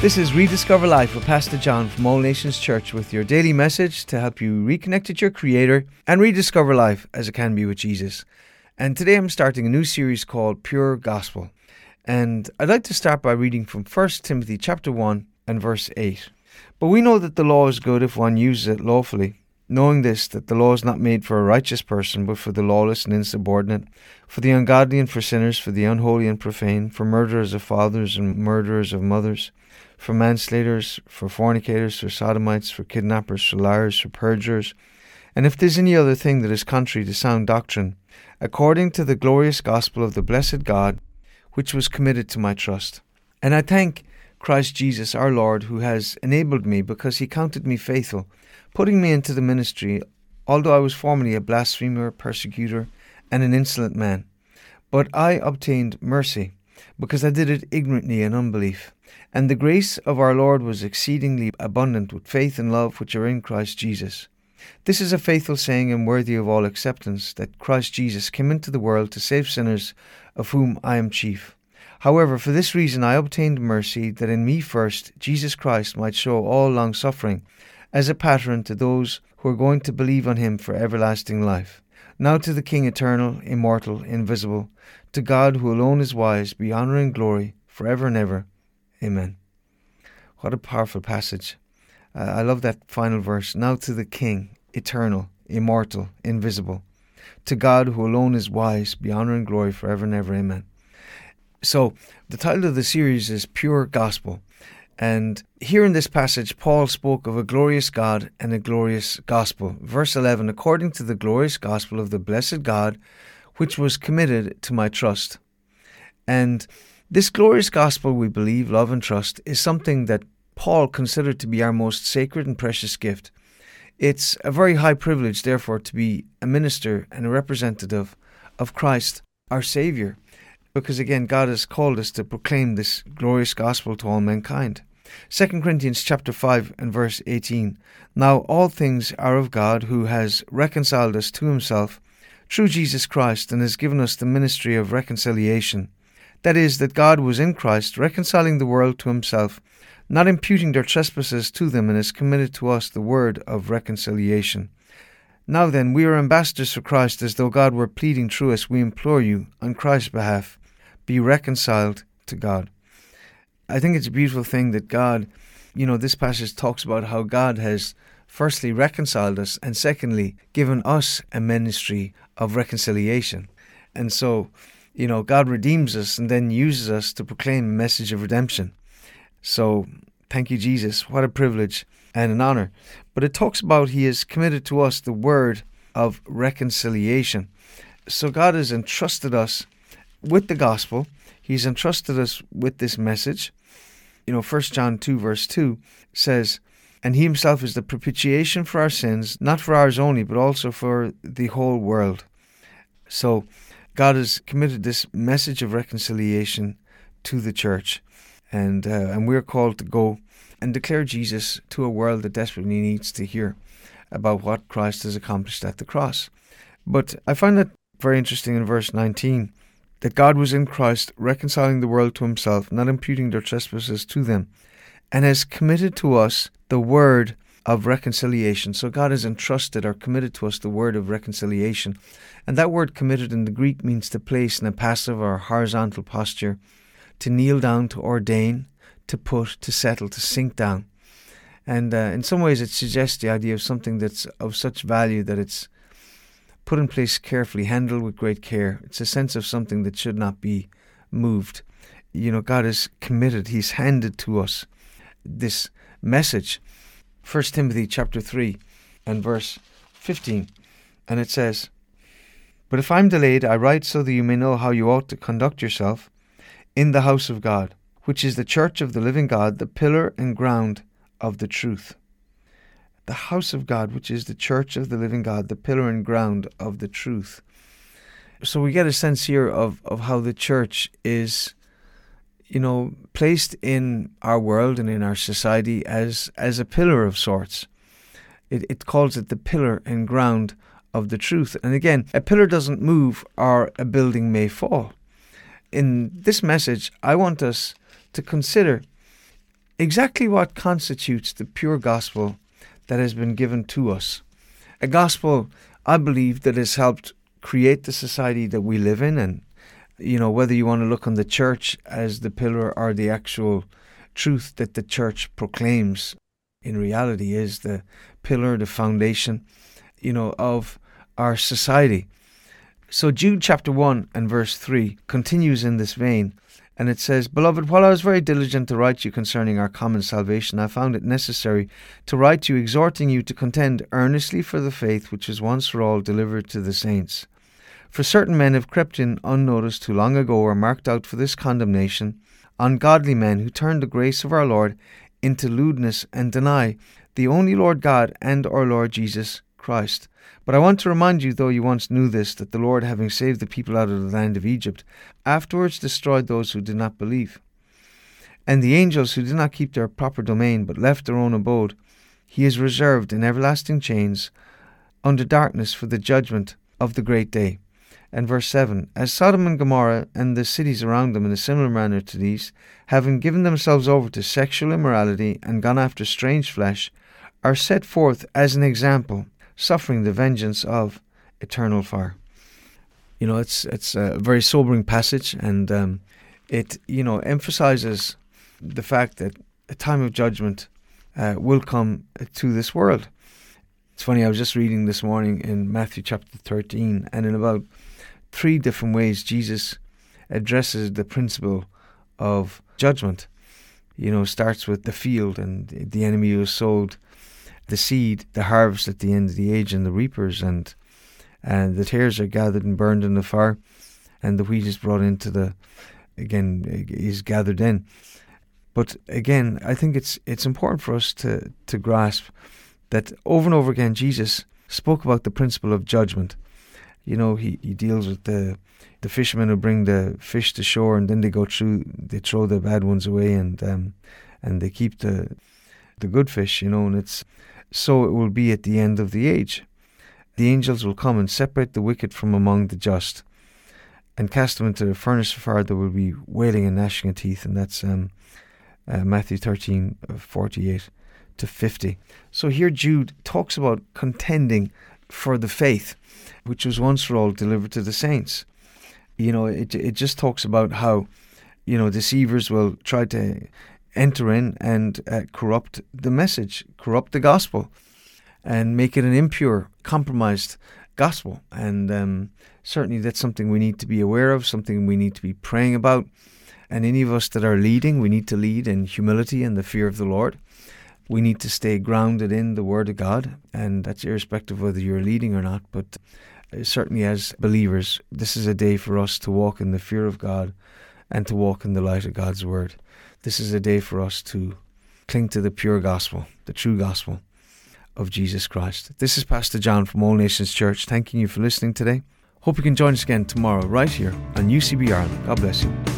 This is Rediscover Life with Pastor John from All Nations Church with your daily message to help you reconnect with your Creator and rediscover life as it can be with Jesus. And today I'm starting a new series called Pure Gospel. And I'd like to start by reading from 1 Timothy chapter 1 and verse 8. But we know that the law is good if one uses it lawfully, knowing this, that the law is not made for a righteous person, but for the lawless and insubordinate, for the ungodly and for sinners, for the unholy and profane, for murderers of fathers and murderers of mothers, for manslayers, for fornicators, for sodomites, for kidnappers, for liars, for perjurers, and if there is any other thing that is contrary to sound doctrine, according to the glorious gospel of the blessed God, which was committed to my trust. And I thank Christ Jesus our Lord, who has enabled me, because he counted me faithful, putting me into the ministry, although I was formerly a blasphemer, persecutor, and an insolent man. But I obtained mercy, because I did it ignorantly in unbelief. And the grace of our Lord was exceedingly abundant with faith and love which are in Christ Jesus. This is a faithful saying and worthy of all acceptance, that Christ Jesus came into the world to save sinners, of whom I am chief. However, for this reason I obtained mercy, that in me first Jesus Christ might show all long-suffering, as a pattern to those who are going to believe on him for everlasting life. Now to the King eternal, immortal, invisible, to God who alone is wise, be honour and glory forever and ever. Amen. What a powerful passage. I love that final verse. Now to the King, eternal, immortal, invisible, to God who alone is wise, be honour and glory forever and ever. Amen. So, the title of the series is Pure Gospel. And here in this passage, Paul spoke of a glorious God and a glorious gospel. Verse 11, according to the glorious gospel of the blessed God, which was committed to my trust. And this glorious gospel we believe, love and trust is something that Paul considered to be our most sacred and precious gift. It's a very high privilege, therefore, to be a minister and a representative of Christ, our Saviour. Because again, God has called us to proclaim this glorious gospel to all mankind. 2 Corinthians chapter 5 and verse 18. Now all things are of God, who has reconciled us to himself through Jesus Christ, and has given us the ministry of reconciliation. That is, that God was in Christ, reconciling the world to himself, not imputing their trespasses to them, and has committed to us the word of reconciliation. Now then, we are ambassadors for Christ, as though God were pleading through us. We implore you, on Christ's behalf, be reconciled to God. I think it's a beautiful thing that God, this passage talks about how God has firstly reconciled us, and secondly, given us a ministry of reconciliation. And so, God redeems us and then uses us to proclaim a message of redemption. So, thank you, Jesus. What a privilege and an honor. But it talks about he has committed to us the word of reconciliation. So God has entrusted us with the gospel. He's entrusted us with this message. 1 John 2 verse 2 says, and he himself is the propitiation for our sins, not for ours only, but also for the whole world. So God has committed this message of reconciliation to the church. And we're called to go and declare Jesus to a world that desperately needs to hear about what Christ has accomplished at the cross. But I find that very interesting in verse 19, that God was in Christ reconciling the world to himself, not imputing their trespasses to them, and has committed to us the word of reconciliation. So God has entrusted or committed to us the word of reconciliation. And that word committed in the Greek means to place in a passive or horizontal posture, to kneel down, to ordain, to put, to settle, to sink down. And in some ways it suggests the idea of something that's of such value that it's put in place carefully, handled with great care. It's a sense of something that should not be moved. God is committed. He's handed to us this message. 1 Timothy chapter 3 and verse 15. And it says, but if I'm delayed, I write so that you may know how you ought to conduct yourself in the house of God, which is the church of the living God, the pillar and ground of the truth. The house of God, which is the church of the living God, the pillar and ground of the truth. So we get a sense here of how the church is, placed in our world and in our society as a pillar of sorts. It calls it the pillar and ground of the truth. And again, a pillar doesn't move or a building may fall. In this message, I want us to consider exactly what constitutes the pure gospel that has been given to us. A gospel, I believe, that has helped create the society that we live in. And, whether you want to look on the church as the pillar or the actual truth that the church proclaims, in reality is the pillar, the foundation, of our society. So Jude chapter 1 and verse 3 continues in this vein, and it says, "Beloved, while I was very diligent to write you concerning our common salvation, I found it necessary to write you, exhorting you to contend earnestly for the faith which was once for all delivered to the saints. For certain men have crept in unnoticed who long ago were marked out for this condemnation, ungodly men who turned the grace of our Lord into lewdness and deny the only Lord God and our Lord Jesus Christ. But I want to remind you, though you once knew this, that the Lord, having saved the people out of the land of Egypt, afterwards destroyed those who did not believe. And the angels who did not keep their proper domain, but left their own abode, he has reserved in everlasting chains under darkness for the judgment of the great day." And verse 7, "As Sodom and Gomorrah and the cities around them in a similar manner to these, having given themselves over to sexual immorality and gone after strange flesh, are set forth as an example, suffering the vengeance of eternal fire." It's a very sobering passage, and it emphasizes the fact that a time of judgment will come to this world. It's funny, I was just reading this morning in Matthew chapter 13, and in about 3 different ways Jesus addresses the principle of judgment. Starts with the field and the enemy who has sowed the seed, the harvest at the end of the age, and the reapers, and the tares are gathered and burned in the fire, and the wheat is brought into is gathered in. But again, I think it's important for us to grasp that over and over again Jesus spoke about the principle of judgment. He deals with the fishermen who bring the fish to shore, and then they throw the bad ones away, and they keep the good fish, and it's so it will be at the end of the age. The angels will come and separate the wicked from among the just, and cast them into the furnace of fire. There will be wailing and gnashing of teeth, and that's Matthew 13, 48 to 50. So here Jude talks about contending for the faith, which was once for all delivered to the saints. It just talks about how, deceivers will try to enter in and corrupt the message, corrupt the gospel, and make it an impure, compromised gospel. And certainly that's something we need to be aware of, something we need to be praying about. And any of us that are leading, we need to lead in humility and the fear of the Lord. We need to stay grounded in the Word of God, and that's irrespective of whether you're leading or not. But certainly as believers, this is a day for us to walk in the fear of God and to walk in the light of God's Word. This is a day for us to cling to the pure gospel, the true gospel of Jesus Christ. This is Pastor John from All Nations Church, thanking you for listening today. Hope you can join us again tomorrow right here on UCB Ireland. God bless you.